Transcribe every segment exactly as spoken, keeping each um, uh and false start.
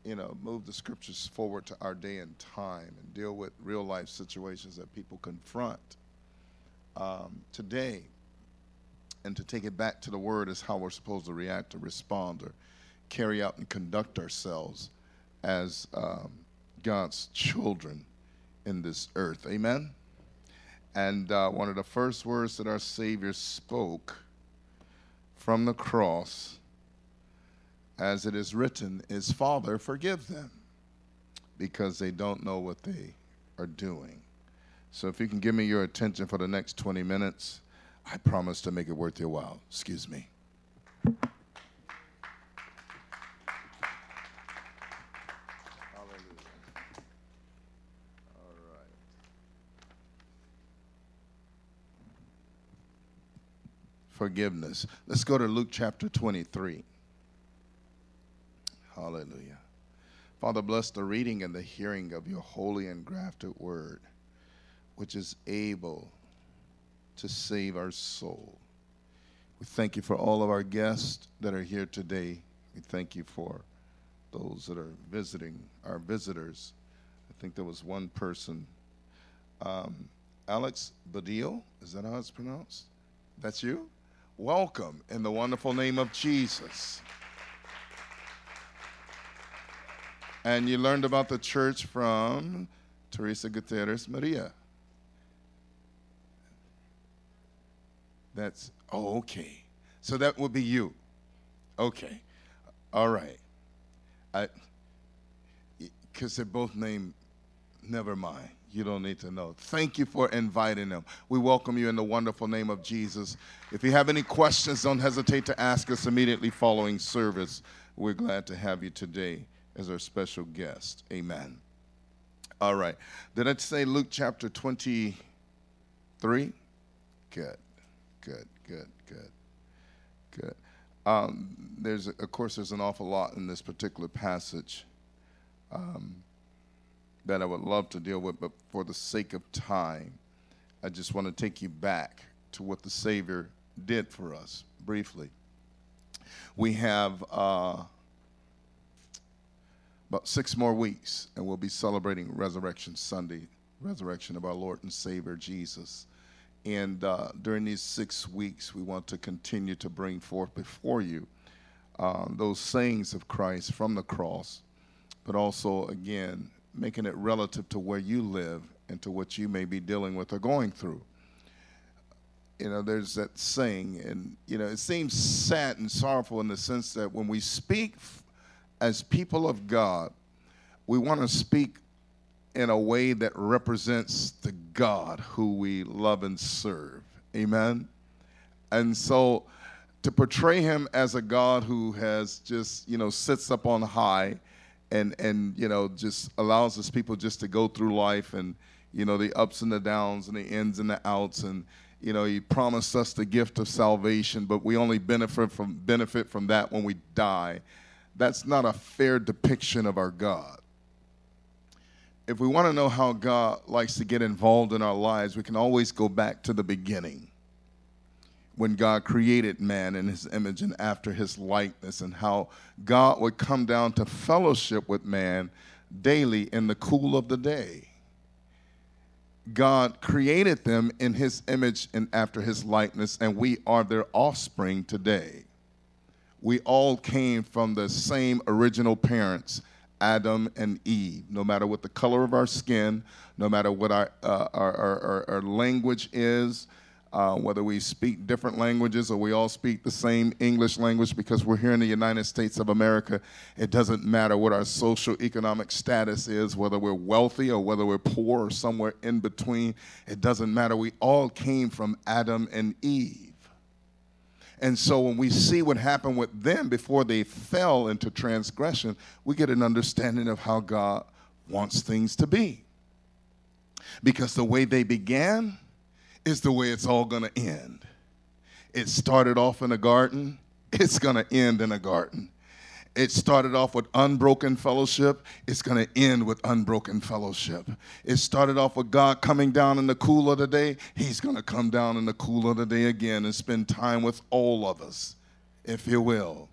you know, move the scriptures forward to our day and time and deal with real life situations that people confront um, today. And to take it back to the word is how we're supposed to react or respond or carry out and conduct ourselves as um, God's children in this earth. Amen? And uh, one of the first words that our Savior spoke from the cross, as it is written, is, Father, forgive them, because they don't know what they are doing. So if you can give me your attention for the next twenty minutes, I promise to make it worth your while. Excuse me. Hallelujah. All right. Forgiveness. Let's go to Luke chapter twenty-three. Hallelujah. Father, bless the reading and the hearing of your holy and grafted word, which is able to save our soul. We thank you for all of our guests that are here today. We thank you for those that are visiting, our visitors. I think there was one person. Um, Alex Badil, is that how it's pronounced? That's you? Welcome in the wonderful name of Jesus. And you learned about the church from Teresa Gutierrez Maria. That's, oh, okay. So that would be you. Okay. All right. I, because they're both named, never mind. You don't need to know. Thank you for inviting them. We welcome you in the wonderful name of Jesus. If you have any questions, don't hesitate to ask us immediately following service. We're glad to have you today as our special guest. Amen. All right. Did I say Luke chapter twenty-three? Good. Good, good, good, good. Um, there's, of course, there's an awful lot in this particular passage um, that I would love to deal with, but for the sake of time, I just want to take you back to what the Savior did for us briefly. We have uh, about six more weeks, and we'll be celebrating Resurrection Sunday, resurrection of our Lord and Savior Jesus. And uh, during these six weeks, we want to continue to bring forth before you uh, those sayings of Christ from the cross, but also, again, making it relative to where you live and to what you may be dealing with or going through. You know, there's that saying, and, you know, it seems sad and sorrowful in the sense that when we speak f- as people of God, we want to speak in a way that represents the God who we love and serve. Amen? And so to portray him as a God who has just, you know, sits up on high and, and you know, just allows his people just to go through life and, you know, the ups and the downs and the ins and the outs. And, you know, he promised us the gift of salvation, but we only benefit from, benefit from that when we die. That's not a fair depiction of our God. If we want to know how God likes to get involved in our lives, we can always go back to the beginning, when God created man in his image and after his likeness, and how God would come down to fellowship with man daily in the cool of the day. God created them in his image and after his likeness, and we are their offspring today. We all came from the same original parents, Adam and Eve. No matter what the color of our skin, no matter what our uh, our, our, our language is, uh, whether we speak different languages or we all speak the same English language because we're here in the United States of America, it doesn't matter what our social economic status is, whether we're wealthy or whether we're poor or somewhere in between. It doesn't matter. We all came from Adam and Eve. And so when we see what happened with them before they fell into transgression, we get an understanding of how God wants things to be. Because the way they began is the way it's all going to end. It started off in a garden. It's going to end in a garden. It started off with unbroken fellowship. It's going to end with unbroken fellowship. It started off with God coming down in the cool of the day. He's going to come down in the cool of the day again and spend time with all of us, if you will.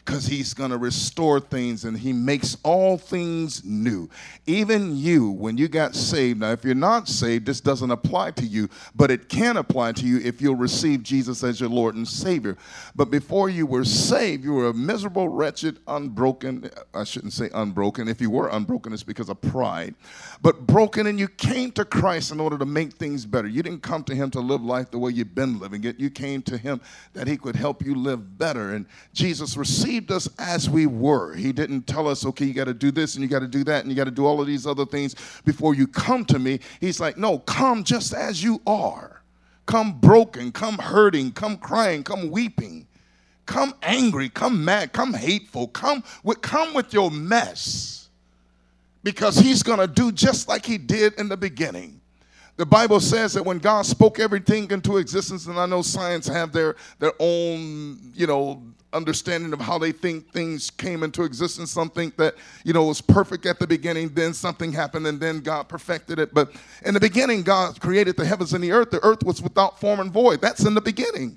because he's going to restore things and he makes all things new. Even you, when you got saved, now if you're not saved, this doesn't apply to you, but it can apply to you if you'll receive Jesus as your Lord and Savior. But before you were saved, you were a miserable, wretched, unbroken, I shouldn't say unbroken. If you were unbroken, it's because of pride. But broken, and you came to Christ in order to make things better. You didn't come to him to live life the way you've been living it. You came to him that he could help you live better. And Jesus received us as we were. He didn't tell us, okay, you got to do this and you got to do that and you got to do all of these other things before you come to me. He's like, no, come just as you are. Come broken, come hurting, come crying, come weeping, come angry, come mad, come hateful, come with, come with your mess. Because he's going to do just like he did in the beginning. The Bible says that when God spoke everything into existence, and I know science have their, their own, you know, understanding of how they think things came into existence. Some think that, you know, it was perfect at the beginning, then something happened, and then God perfected it. But in the beginning, God created the heavens and the earth. The earth was without form and void. That's in the beginning.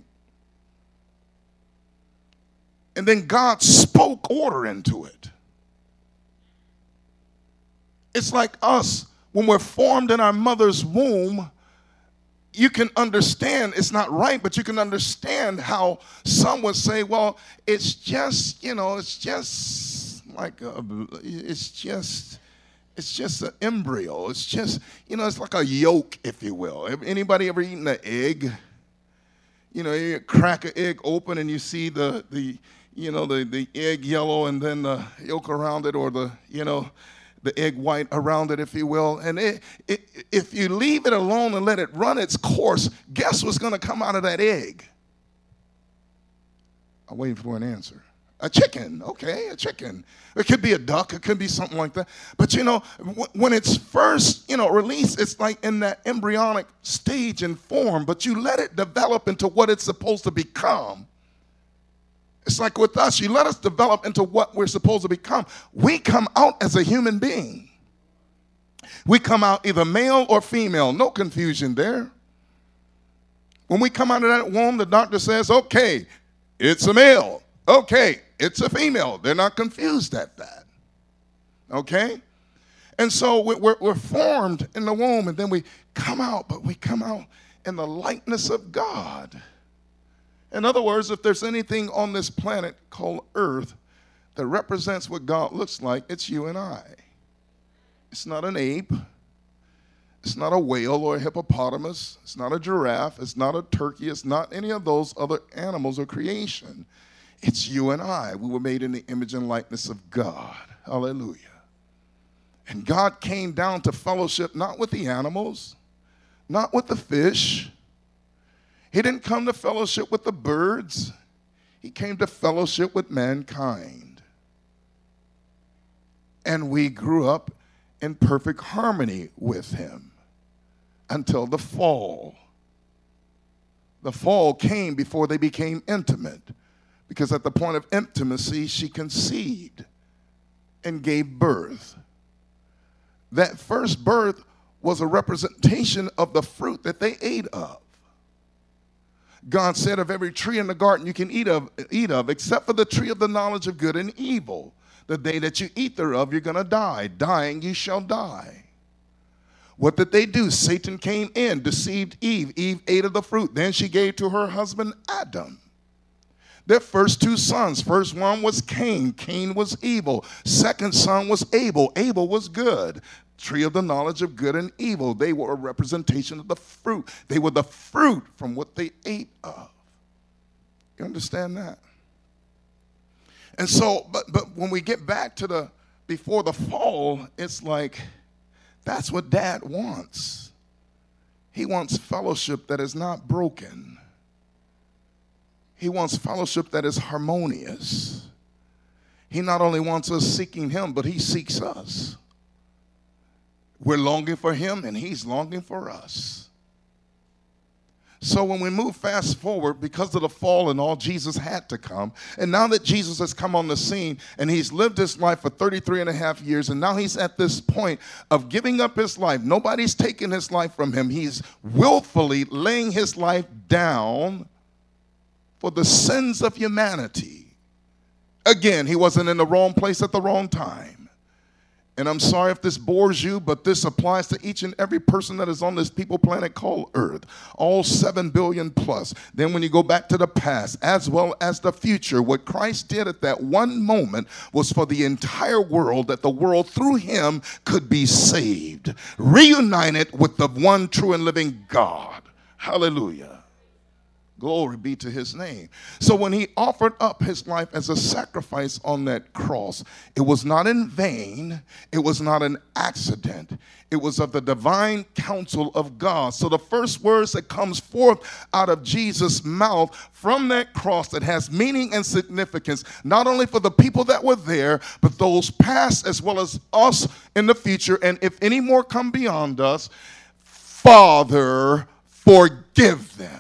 And then God spoke order into it. It's like us, when we're formed in our mother's womb, you can understand it's not right, but you can understand how some would say, well, it's just, you know, it's just like, a, it's just, it's just an embryo. It's just, you know, it's like a yolk, if you will. Anybody ever eaten an egg? You know, you crack an egg open and you see the, the you know, the, the egg yellow and then the yolk around it, or the, you know, the egg white around it, if you will. And it, it, if you leave it alone and let it run its course, guess what's going to come out of that egg? I'm waiting for an answer. A chicken, okay, a chicken. It could be a duck, it could be something like that. But you know, w- when it's first, you know, released, it's like in that embryonic stage and form, but you let it develop into what it's supposed to become. It's like with us, you let us develop into what we're supposed to become. We come out as a human being. We come out either male or female. No confusion there. When we come out of that womb, the doctor says, okay, it's a male. Okay, it's a female. They're not confused at that. Okay? And so we're, we're formed in the womb, and then we come out, but we come out in the likeness of God. In other words, if there's anything on this planet called Earth that represents what God looks like, it's you and I. It's not an ape. It's not a whale or a hippopotamus. It's not a giraffe. It's not a turkey. It's not any of those other animals or creation. It's you and I. We were made in the image and likeness of God. Hallelujah. And God came down to fellowship not with the animals, not with the fish. He didn't come to fellowship with the birds. He came to fellowship with mankind. And we grew up in perfect harmony with him until the fall. The fall came before they became intimate, because at the point of intimacy, she conceived and gave birth. That first birth was a representation of the fruit that they ate of. God said, of every tree in the garden you can eat of, eat of, except for the tree of the knowledge of good and evil. The day that you eat thereof, you're going to die. Dying, you shall die. What did they do? Satan came in, deceived Eve. Eve ate of the fruit. Then she gave to her husband Adam. Their first two sons. First one was Cain. Cain was evil. Second son was Abel. Abel was good. Tree of the knowledge of good and evil. They were a representation of the fruit. They were the fruit from what they ate of. You understand that? And so, but but when we get back to the before the fall, it's like that's what Dad wants. He wants fellowship that is not broken. He wants fellowship that is harmonious. He not only wants us seeking him, but he seeks us. We're longing for him, and he's longing for us. So when we move fast forward, because of the fall and all, Jesus had to come. And now that Jesus has come on the scene, and he's lived his life for thirty-three and a half years, and now he's at this point of giving up his life. Nobody's taking his life from him. He's willfully laying his life down for the sins of humanity. Again, he wasn't in the wrong place at the wrong time. And I'm sorry if this bores you, but this applies to each and every person that is on this people planet called Earth. All seven billion plus. Then when you go back to the past as well as the future, what Christ did at that one moment was for the entire world, that the world through him could be saved, reunited with the one true and living God. Hallelujah. Glory be to his name. So when he offered up his life as a sacrifice on that cross, it was not in vain. It was not an accident. It was of the divine counsel of God. So the first words that comes forth out of Jesus' mouth from that cross that has meaning and significance, not only for the people that were there, but those past as well as us in the future. And if any more come beyond us, Father, forgive them.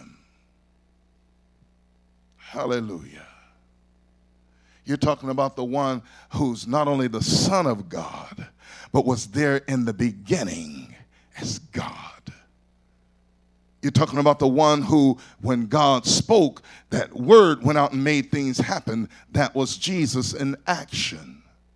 Hallelujah. You're talking about the one who's not only the Son of God, but was there in the beginning as God. You're talking about the one who, when God spoke, that word went out and made things happen. That was Jesus in action.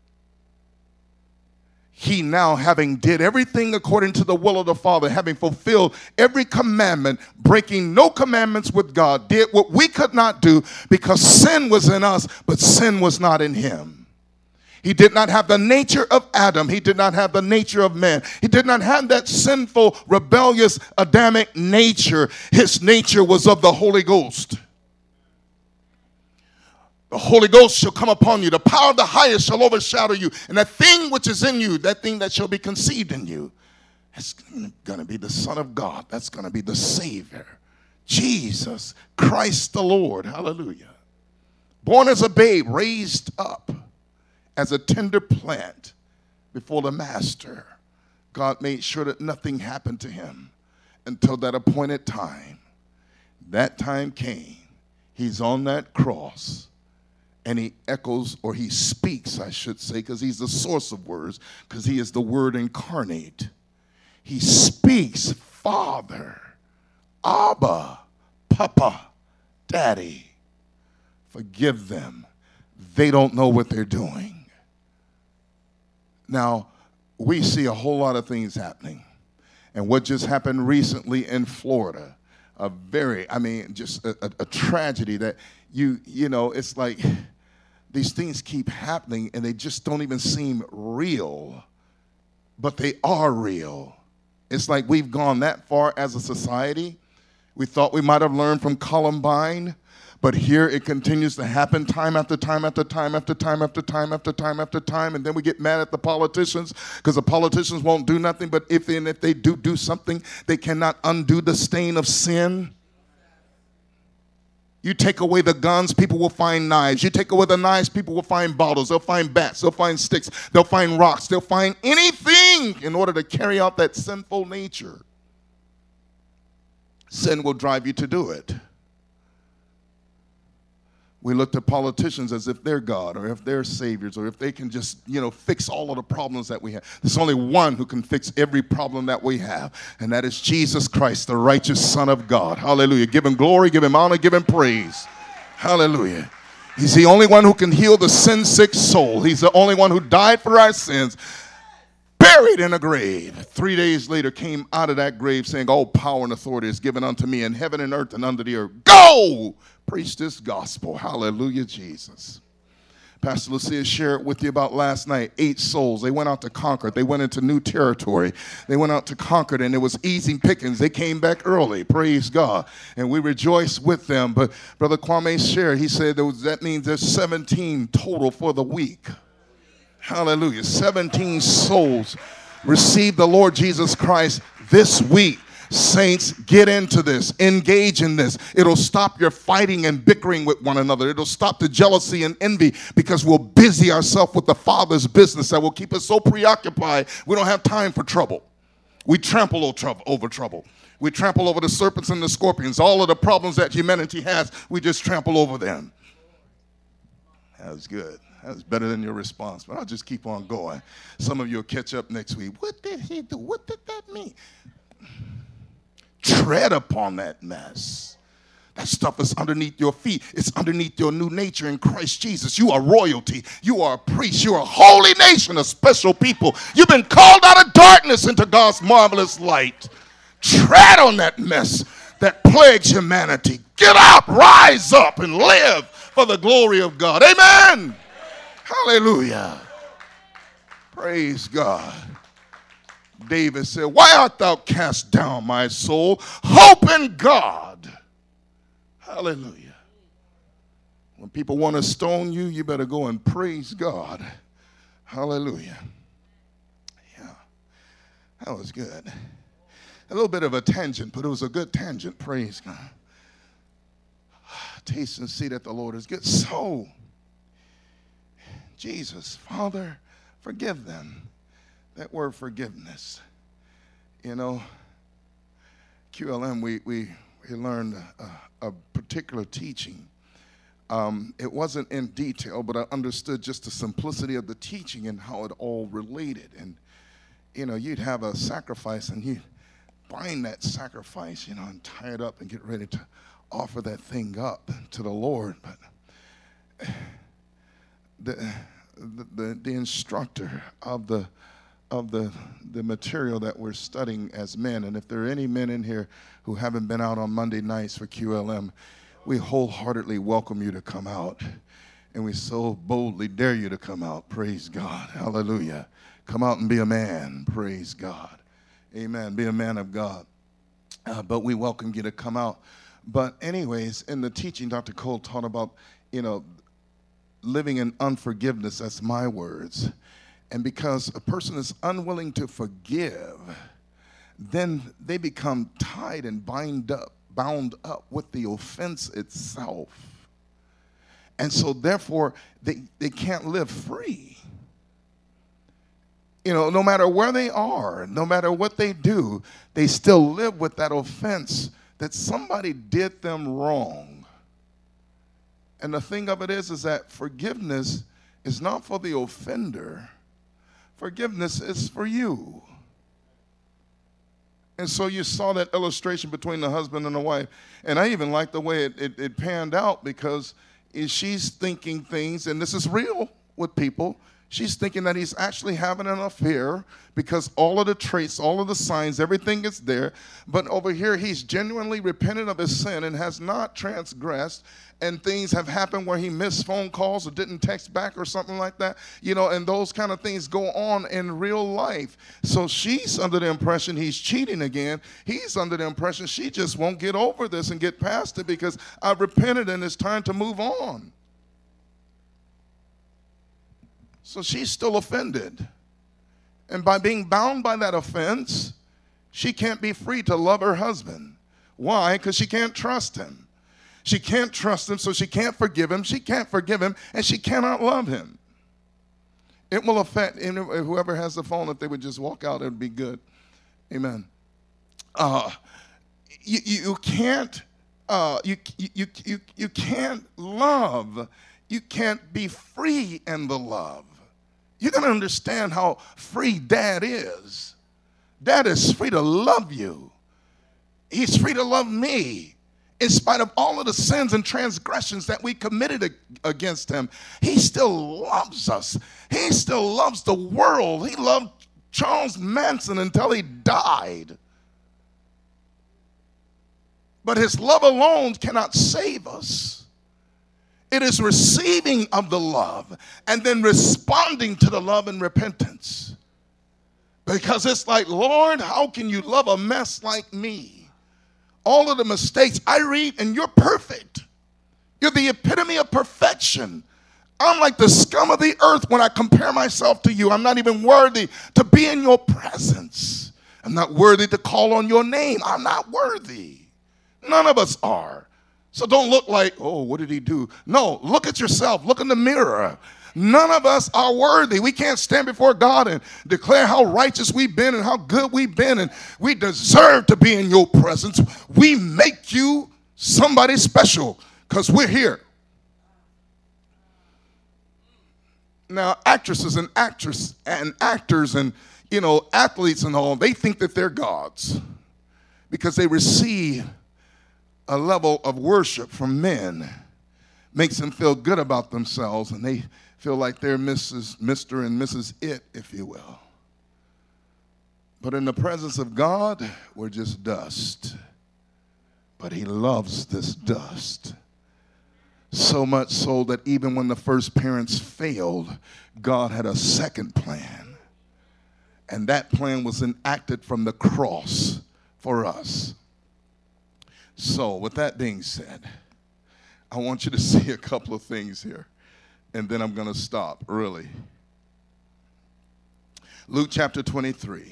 He now, having did everything according to the will of the Father, having fulfilled every commandment, breaking no commandments with God, did what we could not do because sin was in us, but sin was not in him. He did not have the nature of Adam. He did not have the nature of man. He did not have that sinful, rebellious, Adamic nature. His nature was of the Holy Ghost. The Holy Ghost shall come upon you. The power of the highest shall overshadow you. And that thing which is in you, that thing that shall be conceived in you, that's going to be the Son of God. That's going to be the Savior. Jesus Christ the Lord. Hallelujah. Born as a babe, raised up as a tender plant before the Master. God made sure that nothing happened to him until that appointed time. That time came. He's on that cross. And he echoes, or he speaks, I should say, because he's the source of words, because he is the Word incarnate. He speaks, Father, Abba, Papa, Daddy, forgive them. They don't know what they're doing. Now, we see a whole lot of things happening. And what just happened recently in Florida, a very, I mean, just a, a, a tragedy that you, you know, it's like these things keep happening and they just don't even seem real, but they are real. It's like we've gone that far as a society. We thought we might have learned from Columbine, but here it continues to happen time after time after time after time after time after time after time, and then we get mad at the politicians because the politicians won't do nothing, but if, and if they do do something, they cannot undo the stain of sin. You take away the guns, people will find knives. You take away the knives, people will find bottles. They'll find bats. They'll find sticks. They'll find rocks. They'll find anything in order to carry out that sinful nature. Sin will drive you to do it. We look to politicians as if they're God or if they're saviors or if they can just, you know, fix all of the problems that we have. There's only one who can fix every problem that we have, and that is Jesus Christ, the righteous Son of God. Hallelujah. Give him glory, give him honor, give him praise. Hallelujah. He's the only one who can heal the sin-sick soul. He's the only one who died for our sins, buried in a grave. Three days later came out of that grave saying, all power and authority is given unto me in heaven and earth and under the earth. Go! Preach this gospel. Hallelujah, Jesus. Pastor Lucia shared with you about last night, eight souls. They went out to conquer. They went into new territory. They went out to conquer, and it was easy pickings. They came back early. Praise God. And we rejoice with them. But Brother Kwame shared, he said there was, that means there's seventeen total for the week. Hallelujah. seventeen souls received the Lord Jesus Christ this week. Saints, get into this. Engage in this. It'll stop your fighting and bickering with one another. It'll stop the jealousy and envy because we'll busy ourselves with the Father's business that will keep us so preoccupied we don't have time for trouble. We trample over trouble. We trample over the serpents and the scorpions. All of the problems that humanity has, we just trample over them. That was good. That was better than your response, but I'll just keep on going. Some of you will catch up next week. What did he do? What did that mean? Tread upon that mess. That stuff is underneath your feet. It's underneath your new nature in Christ Jesus. You are royalty. You are a priest. You are a holy nation, a special people. You've been called out of darkness into God's marvelous light. Tread on that mess that plagues humanity. Get up, rise up, and live for the glory of God. Amen. Hallelujah. Praise God. David said, why art thou cast down, my soul? Hope in God. Hallelujah. When people want to stone you, you better go and praise God. Hallelujah. Yeah, that was good. A little bit of a tangent, but it was a good tangent. Praise God. Taste and see that the Lord is good. So, Jesus, Father, forgive them. That word forgiveness. You know, Q L M, we, we, we learned a, a particular teaching. Um, it wasn't in detail, but I understood just the simplicity of the teaching and how it all related. And, you know, you'd have a sacrifice and you'd bind that sacrifice, you know, and tie it up and get ready to offer that thing up to the Lord. But the, the, the, the instructor of the of the, the material that we're studying as men, and if there are any men in here who haven't been out on Monday nights for Q L M, we wholeheartedly welcome you to come out, and we so boldly dare you to come out. Praise God. Hallelujah. Come out and be a man. Praise God. Amen. Be a man of God. Uh, but we welcome you to come out. But anyways, in the teaching, Doctor Cole taught about, you know, living in unforgiveness. That's my words. And because a person is unwilling to forgive, then they become tied and bind up, bound up with the offense itself. And so therefore, they, they can't live free. You know, no matter where they are, no matter what they do, they still live with that offense that somebody did them wrong. And the thing of it is, is that forgiveness is not for the offender. Forgiveness is for you. And so you saw that illustration between the husband and the wife. And I even like the way it, it, it panned out, because she's thinking things, and this is real with people, she's thinking that he's actually having an affair because all of the traits, all of the signs, everything is there. But over here, he's genuinely repented of his sin and has not transgressed. And things have happened where he missed phone calls or didn't text back or something like that. You know, and those kind of things go on in real life. So she's under the impression he's cheating again. He's under the impression she just won't get over this and get past it because I've repented and it's time to move on. So she's still offended. And by being bound by that offense, she can't be free to love her husband. Why? Because she can't trust him. She can't trust him, so she can't forgive him. She can't forgive him, and she cannot love him. It will affect, and whoever has the phone, if they would just walk out, it would be good. Amen. Uh, you, you can't, uh, you, you, you, you can't love. You can't be free in the love. You're going to understand how free Dad is. Dad is free to love you. He's free to love me. In spite of all of the sins and transgressions that we committed against him, he still loves us. He still loves the world. He loved Charles Manson until he died. But his love alone cannot save us. It is receiving of the love and then responding to the love in repentance. Because it's like, Lord, how can you love a mess like me? All of the mistakes I read, and you're perfect. You're the epitome of perfection. I'm like the scum of the earth when I compare myself to you. I'm not even worthy to be in your presence. I'm not worthy to call on your name. I'm not worthy. None of us are. So don't look like, oh, what did he do? No, look at yourself. Look in the mirror. None of us are worthy. We can't stand before God and declare how righteous we've been and how good we've been, and we deserve to be in your presence. We make you somebody special because we're here. Now, actresses and actors and actors and, you know, athletes and all, they think that they're gods because they receive a level of worship from men makes them feel good about themselves, and they feel like they're Missus Mister and Missus It, if you will. But in the presence of God, we're just dust. But he loves this dust. So much so that even when the first parents failed, God had a second plan. And that plan was enacted from the cross for us. So with that being said, I want you to see a couple of things here. And then I'm going to stop, really. Luke chapter twenty-three,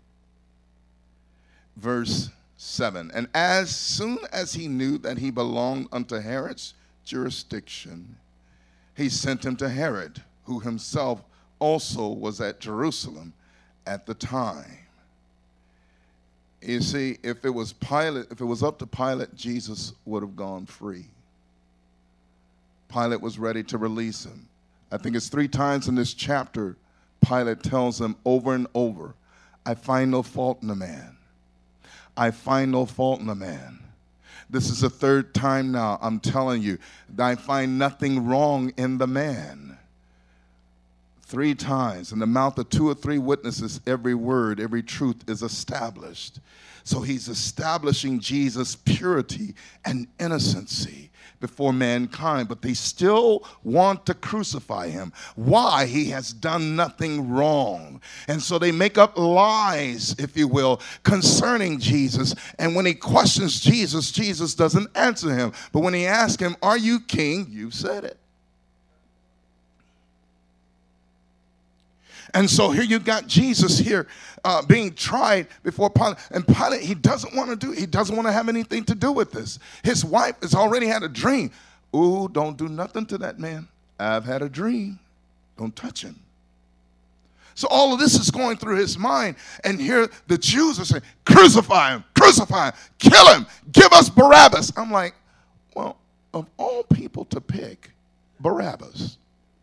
verse seven. And as soon as he knew that he belonged unto Herod's jurisdiction, he sent him to Herod, who himself also was at Jerusalem at the time. You see, if it was Pilate, if it was up to Pilate, Jesus would have gone free. Pilate was ready to release him. I think it's three times in this chapter, Pilate tells him over and over, I find no fault in the man. I find no fault in the man. This is the third time now I'm telling you that I find nothing wrong in the man. Three times. In the mouth of two or three witnesses, every word, every truth is established. So he's establishing Jesus' purity and innocency before mankind, but they still want to crucify him. Why? He has done nothing wrong. And so they make up lies, if you will, concerning Jesus. And when he questions Jesus, Jesus doesn't answer him. But when he asks him, are you king? You said it. And so here you got Jesus here uh, being tried before Pilate. And Pilate, he doesn't want to do, he doesn't want to have anything to do with this. His wife has already had a dream. Ooh, don't do nothing to that man. I've had a dream. Don't touch him. So all of this is going through his mind. And here the Jews are saying, crucify him, crucify him, kill him, give us Barabbas. I'm like, well, of all people to pick, Barabbas.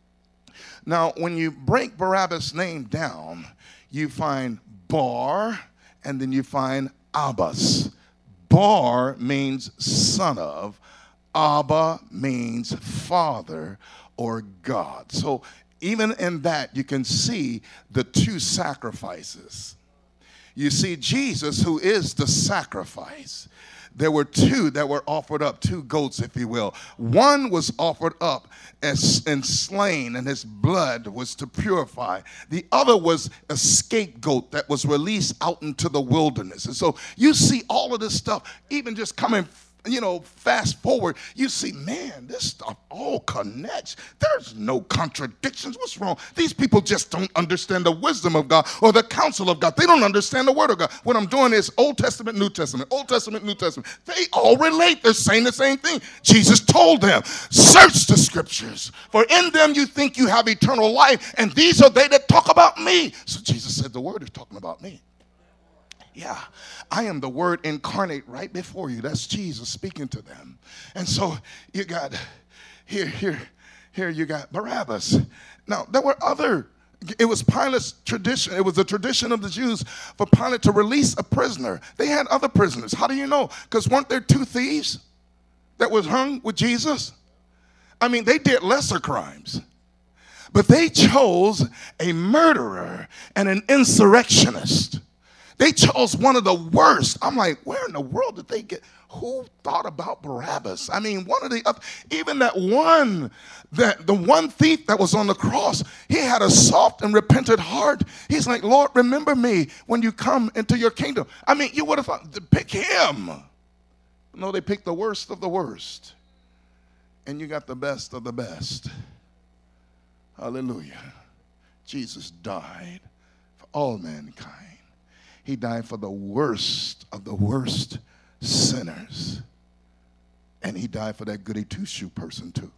Now, when you break Barabbas' name down, you find Bar, and then you find Abbas. Bar means son of. Abba means father or God. So even in that, you can see the two sacrifices. You see Jesus, who is the sacrifice. There were two that were offered up, two goats, if you will. One was offered up as, and slain, and his blood was to purify. The other was a scapegoat that was released out into the wilderness. And so you see all of this stuff, even just coming, you know, fast forward, you see, man, this stuff all connects. There's no contradictions. What's wrong? These people just don't understand the wisdom of God or the counsel of God. They don't understand the word of God. What I'm doing is Old Testament, New Testament, Old Testament, New Testament. They all relate. They're saying the same thing. Jesus told them, search the scriptures, for in them you think you have eternal life, and these are they that talk about me. So Jesus said the word is talking about me. Yeah, I am the word incarnate right before you. That's Jesus speaking to them. And so you got here, here, here you got Barabbas. Now, there were other, it was Pilate's tradition. It was the tradition of the Jews for Pilate to release a prisoner. They had other prisoners. How do you know? Because weren't there two thieves that was hung with Jesus? I mean, they did lesser crimes. But they chose a murderer and an insurrectionist. They chose one of the worst. I'm like, where in the world did they get? Who thought about Barabbas? I mean, one of the other, even that one, that the one thief that was on the cross, he had a soft and repentant heart. He's like, Lord, remember me when you come into your kingdom. I mean, you would have thought to pick him. No, they picked the worst of the worst. And you got the best of the best. Hallelujah. Jesus died for all mankind. He died for the worst of the worst sinners. And he died for that goody two-shoe person too.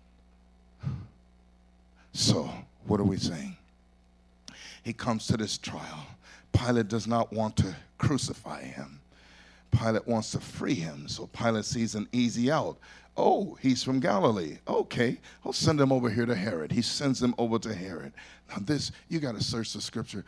So, what are we saying? He comes to this trial. Pilate does not want to crucify him. Pilate wants to free him. So Pilate sees an easy out. Oh, he's from Galilee. Okay, I'll send him over here to Herod. He sends him over to Herod. Now this, you got to search the scripture.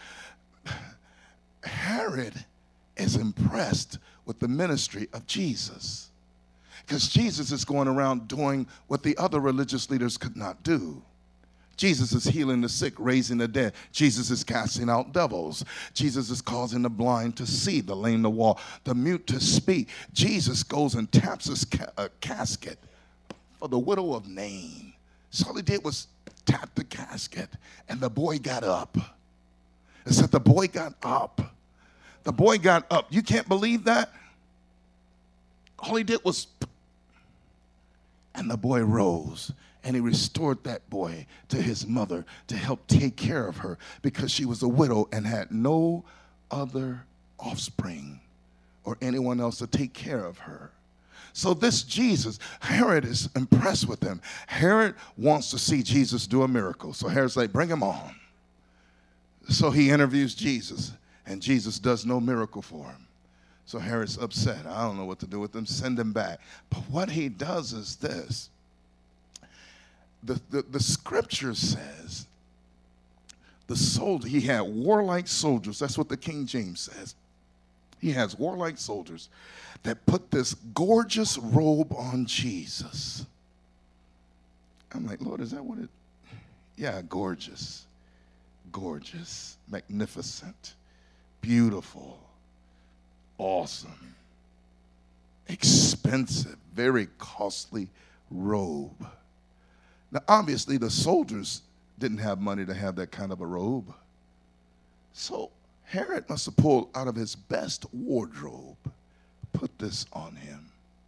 Herod is impressed with the ministry of Jesus. because Jesus is going around doing what the other religious leaders could not do. Jesus is healing the sick, raising the dead. Jesus is casting out devils. Jesus is causing the blind to see, the lame to walk, the mute to speak. Jesus goes and taps his ca- a casket for the widow of Nain. So all he did was tap the casket, and the boy got up. It said the boy got up. The boy got up. You can't believe that? All he did was, and the boy rose. And he restored that boy to his mother to help take care of her because she was a widow and had no other offspring or anyone else to take care of her. So this Jesus, Herod is impressed with him. Herod wants to see Jesus do a miracle. So Herod's like, bring him on. So he interviews Jesus, and Jesus does no miracle for him. So Herod's upset. I don't know what to do with him. Send him back. But what he does is this. The, the, the scripture says the soldier, he had warlike soldiers. That's what the King James says. He has warlike soldiers that put this gorgeous robe on Jesus. I'm like, Lord, is that what it? Yeah, gorgeous, gorgeous, magnificent, beautiful, awesome, expensive, very costly robe. Now, obviously, the soldiers didn't have money to have that kind of a robe. So Herod must have pulled out of his best wardrobe, put this on him.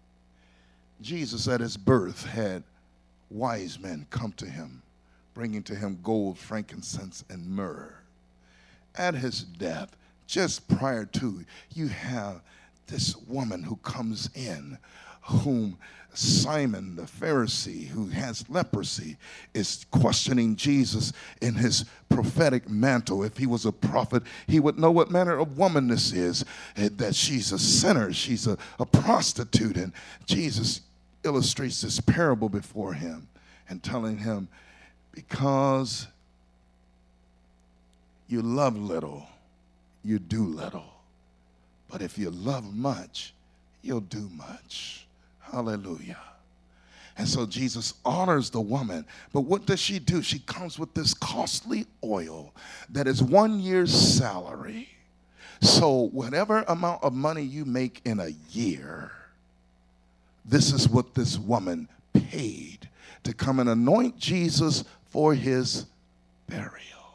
Jesus at his birth had wise men come to him, bringing to him gold, frankincense, and myrrh. At his death, just prior to, you have this woman who comes in, whom Simon the Pharisee, who has leprosy, is questioning Jesus in his prophetic mantle. If he was a prophet, he would know what manner of woman this is, that she's a sinner, she's a, a prostitute. And Jesus illustrates this parable before him and telling him, because you love little, you do little. But if you love much, you'll do much. Hallelujah. And so Jesus honors the woman. But what does she do? She comes with this costly oil that is one year's salary. So whatever amount of money you make in a year, this is what this woman paid to come and anoint Jesus for his burial.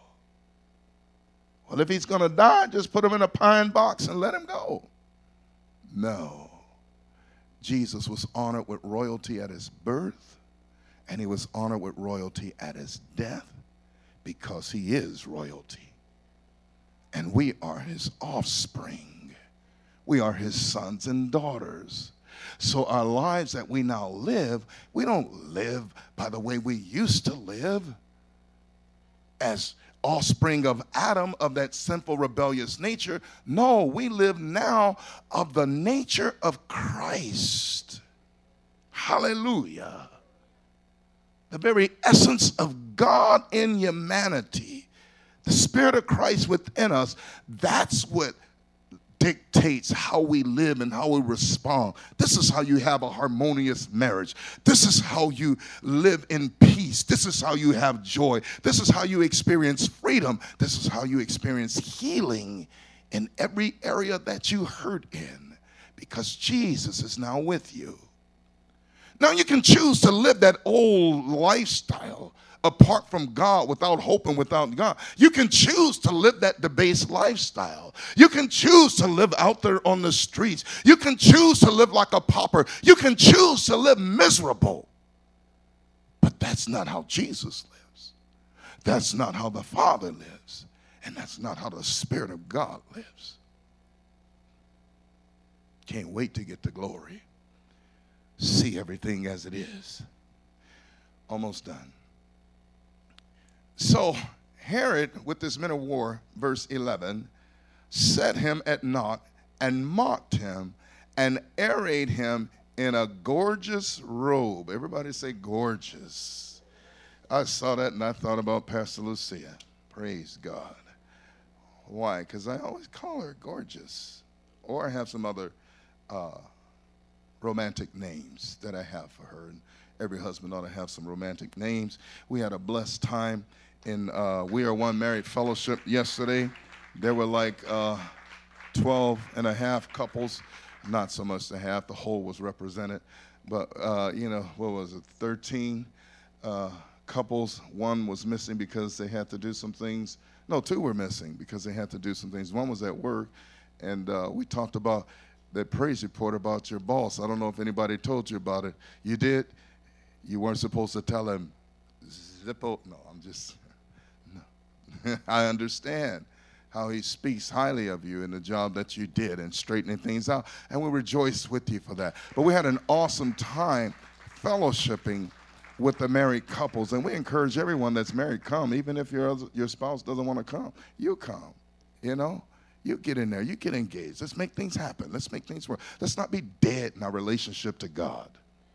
Well, if he's going to die, just put him in a pine box and let him go. No. Jesus was honored with royalty at his birth, and he was honored with royalty at his death because he is royalty. And we are his offspring. We are his sons and daughters. So our lives that we now live, we don't live by the way we used to live as offspring of Adam, of that sinful, rebellious nature. No, we live now of the nature of Christ. Hallelujah. The very essence of God in humanity. The Spirit of Christ within us, that's what dictates how we live and how we respond. This is how you have a harmonious marriage. This is how you live in peace. This is how you have joy. This is how you experience freedom. This is how you experience healing in every area that you hurt in, because Jesus is now with you. Now you can choose to live that old lifestyle apart from God, without hope and without God. You can choose to live that debased lifestyle. You can choose to live out there on the streets. You can choose to live like a pauper. You can choose to live miserable. But that's not how Jesus lives. That's not how the Father lives. And that's not how the Spirit of God lives. Can't wait to get to glory. See everything as it is. Almost done. So Herod, with this men of war, verse eleven, set him at naught and mocked him and arrayed him in a gorgeous robe. Everybody say gorgeous. I saw that and I thought about Pastor Lucia. Praise God. Why? Because I always call her gorgeous. Or I have some other uh, romantic names that I have for her. And every husband ought to have some romantic names. We had a blessed time in uh, We Are One Married Fellowship yesterday. There were like uh, twelve and a half couples, not so much the half, the whole was represented. But, uh, you know, what was it, thirteen uh, couples. One was missing because they had to do some things. No, two were missing because they had to do some things. One was at work, and uh, we talked about that praise report about your boss. I don't know if anybody told you about it. You did? You weren't supposed to tell him, Zippo. No, I'm just, no. I understand how he speaks highly of you in the job that you did and straightening things out. And we rejoice with you for that. But we had an awesome time fellowshipping with the married couples. And we encourage everyone that's married, come. Even if your, your spouse doesn't want to come, you come, you know. You get in there. You get engaged. Let's make things happen. Let's make things work. Let's not be dead in our relationship to God.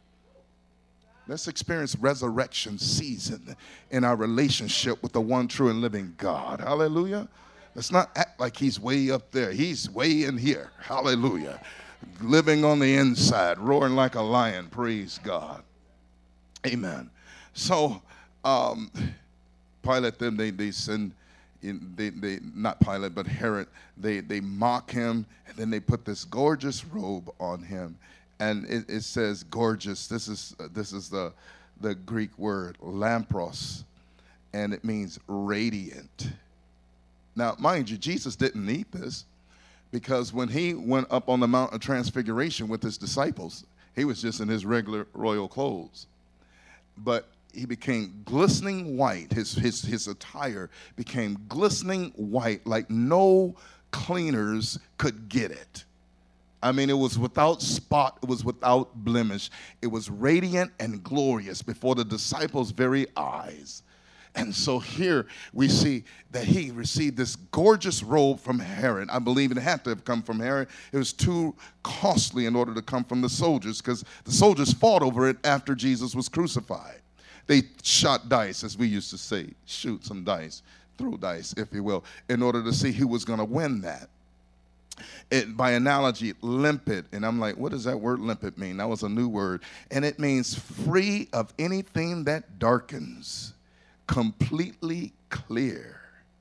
Let's experience resurrection season in our relationship with the one true and living God. Hallelujah. Let's not act like he's way up there. He's way in here. Hallelujah. Living on the inside, roaring like a lion. Praise God. Amen. So, um, Pilate, them, they, they send... In, they, they, not Pilate, but Herod, they, they mock him, and then they put this gorgeous robe on him. And it, it says gorgeous. This is, uh, this is the, the Greek word, lampros, and it means radiant. Now, mind you, Jesus didn't need this, because when he went up on the Mount of Transfiguration with his disciples, he was just in his regular royal clothes. But he became glistening white. His, his, his attire became glistening white like no cleaners could get it. I mean, it was without spot. It was without blemish. It was radiant and glorious before the disciples' very eyes. And so here we see that he received this gorgeous robe from Herod. I believe it had to have come from Herod. It was too costly in order to come from the soldiers, because the soldiers fought over it after Jesus was crucified. They shot dice, as we used to say, shoot some dice, throw dice, if you will, in order to see who was going to win that. It, by analogy, limpid, and I'm like, what does that word limpid mean? That was a new word. And it means free of anything that darkens, completely clear.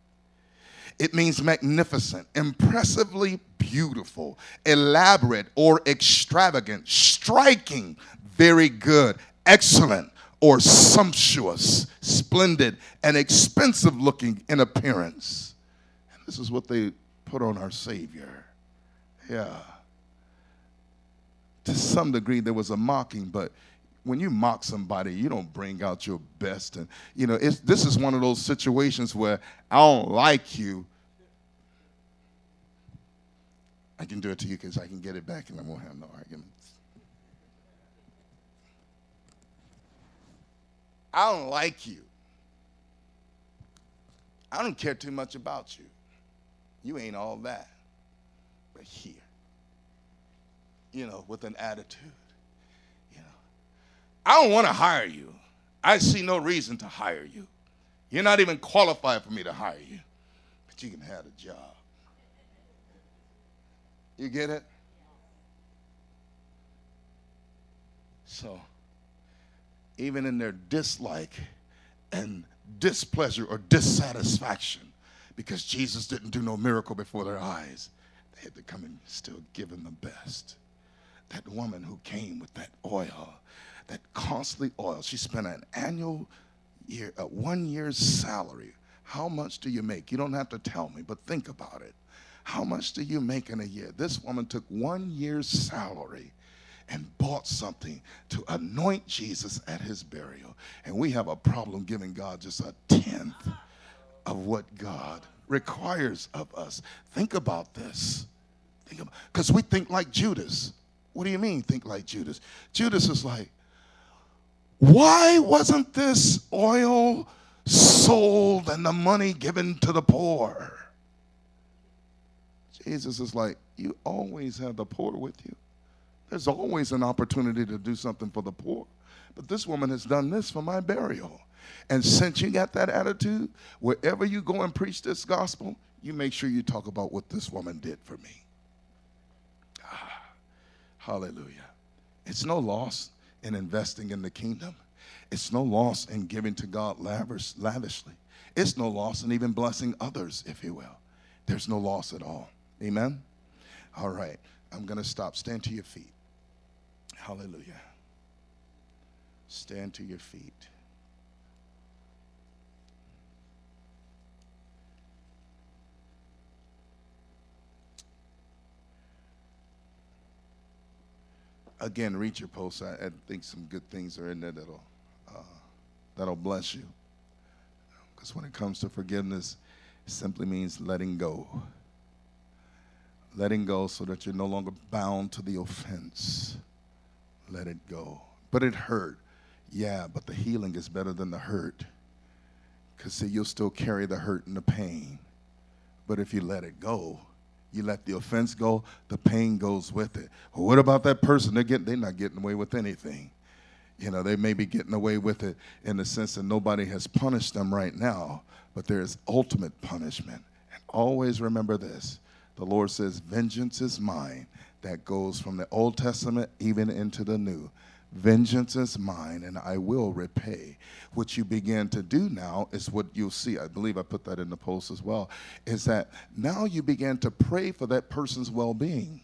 It means magnificent, impressively beautiful, elaborate or extravagant, striking, very good, excellent, or sumptuous, splendid, and expensive looking in appearance. And this is what they put on our Savior. Yeah. To some degree, there was a mocking, but when you mock somebody, you don't bring out your best. And, you know, it's, this is one of those situations where I don't like you. I can do it to you because I can get it back and I won't have no arguments. I don't like you. I don't care too much about you. You ain't all that. But here, you know, with an attitude, you know, I don't want to hire you. I see no reason to hire you. You're not even qualified for me to hire you, but you can have a job. You get it? So, even in their dislike and displeasure or dissatisfaction, because Jesus didn't do no miracle before their eyes, they had to come and still give him the best. That woman who came with that oil, that costly oil, she spent an annual year, a one year's salary. How much do you make? You don't have to tell me, but think about it. How much do you make in a year? This woman took one year's salary and bought something to anoint Jesus at his burial. And we have a problem giving God just a tenth of what God requires of us. Think about this. Think about, because we think like Judas. What do you mean think like Judas? Judas is like, why wasn't this oil sold and the money given to the poor? Jesus is like, you always have the poor with you. There's always an opportunity to do something for the poor. But this woman has done this for my burial. And since you got that attitude, wherever you go and preach this gospel, you make sure you talk about what this woman did for me. Ah, hallelujah. It's no loss in investing in the kingdom. It's no loss in giving to God lavish, lavishly. It's no loss in even blessing others, if you will. There's no loss at all. Amen? All right. I'm going to stop. Stand to your feet. Hallelujah. Stand to your feet. Again, read your post. I, I think some good things are in there that'll uh, that'll bless you. Because when it comes to forgiveness, it simply means letting go. Letting go so that you're no longer bound to the offense. Let it go. But it hurt. Yeah, but the healing is better than the hurt. Because, see, you'll still carry the hurt and the pain. But if you let it go, you let the offense go, the pain goes with it. Well, what about that person? They're getting, they're not getting away with anything. You know, they may be getting away with it in the sense that nobody has punished them right now, but there is ultimate punishment. And always remember this. The Lord says, vengeance is mine. That goes from the Old Testament even into the New. Vengeance is mine, and I will repay. What you begin to do now is what you'll see. I believe I put that in the post as well, is that now you begin to pray for that person's well-being.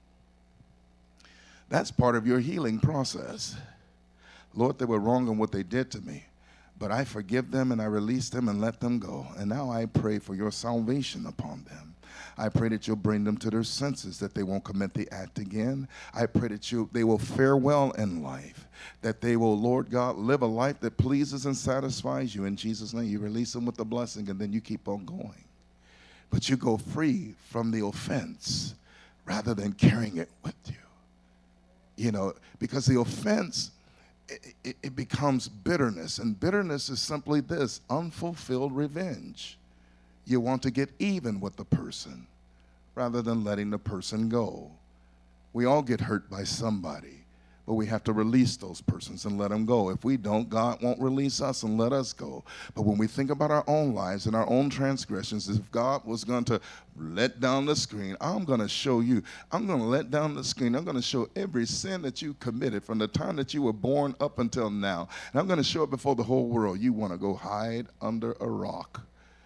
That's part of your healing process. Lord, they were wrong in what they did to me, but I forgive them and I release them and let them go. And now I pray for your salvation upon them. I pray that you'll bring them to their senses, that they won't commit the act again. I pray that you, they will fare well in life, that they will, Lord God, live a life that pleases and satisfies you. In Jesus' name, you release them with the blessing, and then you keep on going. But you go free from the offense rather than carrying it with you. You know, because the offense, it, it, it becomes bitterness, and bitterness is simply this: unfulfilled revenge. You want to get even with the person rather than letting the person go. We all get hurt by somebody, but we have to release those persons and let them go. If we don't, God won't release us and let us go. But when we think about our own lives and our own transgressions, if God was going to let down the screen, I'm going to show you. I'm going to let down the screen. I'm going to show every sin that you committed from the time that you were born up until now. And I'm going to show it before the whole world. You want to go hide under a rock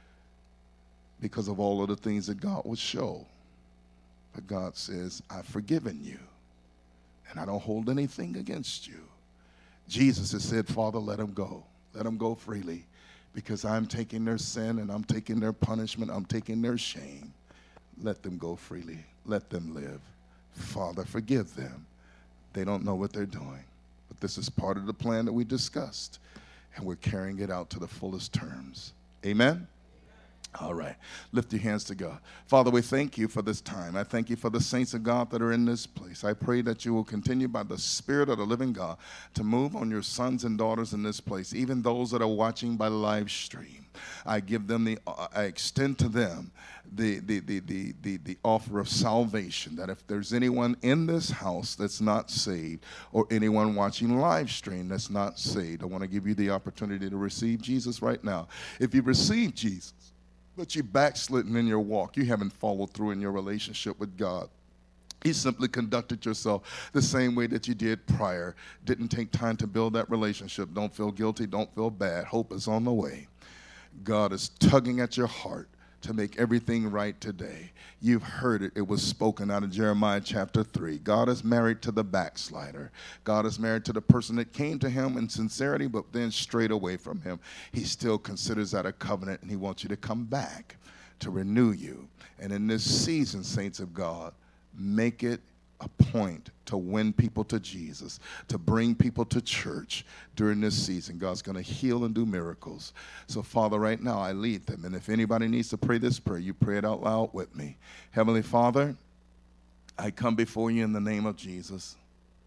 because of all of the things that God will show. But God says, I've forgiven you, and I don't hold anything against you. Jesus has said, Father, let them go. Let them go freely, because I'm taking their sin and I'm taking their punishment. I'm taking their shame. Let them go freely. Let them live. Father, forgive them. They don't know what they're doing. But this is part of the plan that we discussed, and we're carrying it out to the fullest terms. Amen? All right. Lift your hands to God. Father, we thank you for this time. I thank you for the saints of God that are in this place. I pray that you will continue by the Spirit of the living God to move on your sons and daughters in this place, even those that are watching by live stream. I give them the, uh, I extend to them the, the, the, the, the, the offer of salvation, that if there's anyone in this house that's not saved, or anyone watching live stream that's not saved, I want to give you the opportunity to receive Jesus right now. If you've received Jesus, but you backslidden in your walk, you haven't followed through in your relationship with God, you simply conducted yourself the same way that you did prior, didn't take time to build that relationship, don't feel guilty, don't feel bad, hope is on the way. God is tugging at your heart to make everything right today. You've heard it. It was spoken out of Jeremiah chapter three. God is married to the backslider. God is married to the person that came to him in sincerity but then strayed away from him. He still considers that a covenant, and he wants you to come back to renew you. And in this season, saints of God, make it a point to win people to Jesus, to bring people to church during this season. God's going to heal and do miracles. So, Father, right now I lead them. And if anybody needs to pray this prayer, you pray it out loud with me. Heavenly Father, I come before you in the name of Jesus.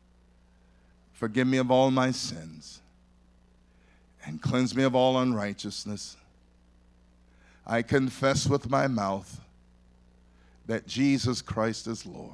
Forgive me of all my sins and cleanse me of all unrighteousness. I confess with my mouth that Jesus Christ is Lord.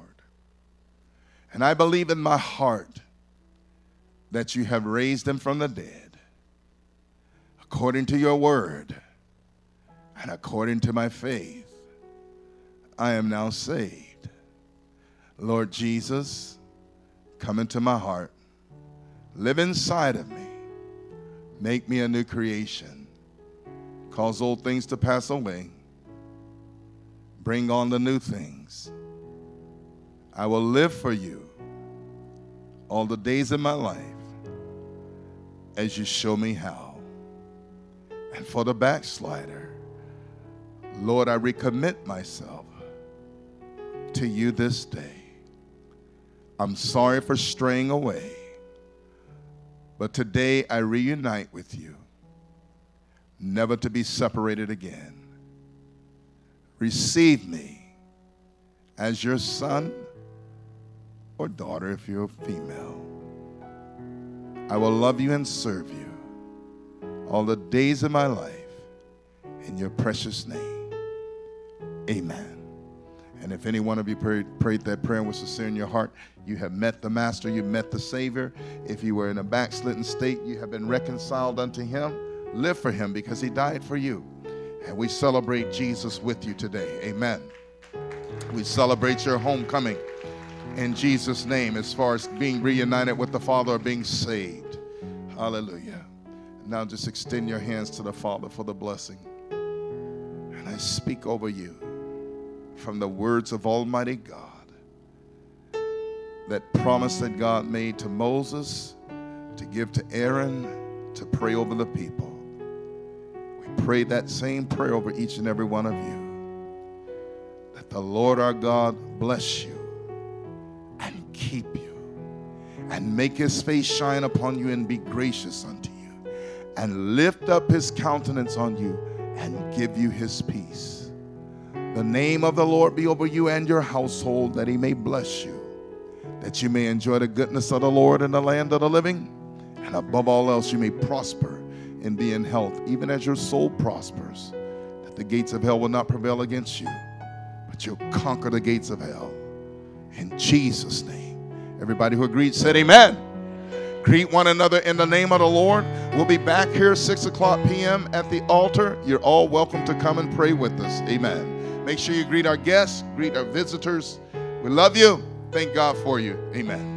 And I believe in my heart that you have raised him from the dead, according to your word and according to my faith. I am now saved. Lord Jesus, Come into my heart. Live inside of me. Make me a new creation. Cause old things to pass away. Bring on the new things. I will live for you all the days of my life as you show me how. And for the backslider, Lord, I recommit myself to you this day. I'm sorry for straying away, but today I reunite with you, never to be separated again. Receive me as your son or daughter if you're a female. I will love you and serve you all the days of my life in your precious name. Amen. And if any one of you prayed, prayed that prayer and was sincere in your heart, you have met the Master, you met the Savior. If you were in a backslidden state, you have been reconciled unto him. Live for him because he died for you. And we celebrate Jesus with you today. Amen. We celebrate your homecoming in Jesus' name as far as being reunited with the Father or being saved. Hallelujah. Now just extend your hands to the Father for the blessing. And I speak over you from the words of Almighty God, that promise that God made to Moses to give to Aaron to pray over the people. We pray that same prayer over each and every one of you, that the Lord our God bless you and keep you and make his face shine upon you and be gracious unto you and lift up his countenance on you and give you his peace. The name of the Lord be over you and your household, that he may bless you, that you may enjoy the goodness of the Lord in the land of the living, and above all else you may prosper and be in health, even as your soul prospers, that the gates of hell will not prevail against you, but you'll conquer the gates of hell. In Jesus' name. Everybody who agreed said amen. Greet one another in the name of the Lord. We'll be back here six o'clock p.m. at the altar. You're all welcome to come and pray with us. Amen. Make sure you greet our guests, greet our visitors. We love you. Thank God for you. Amen.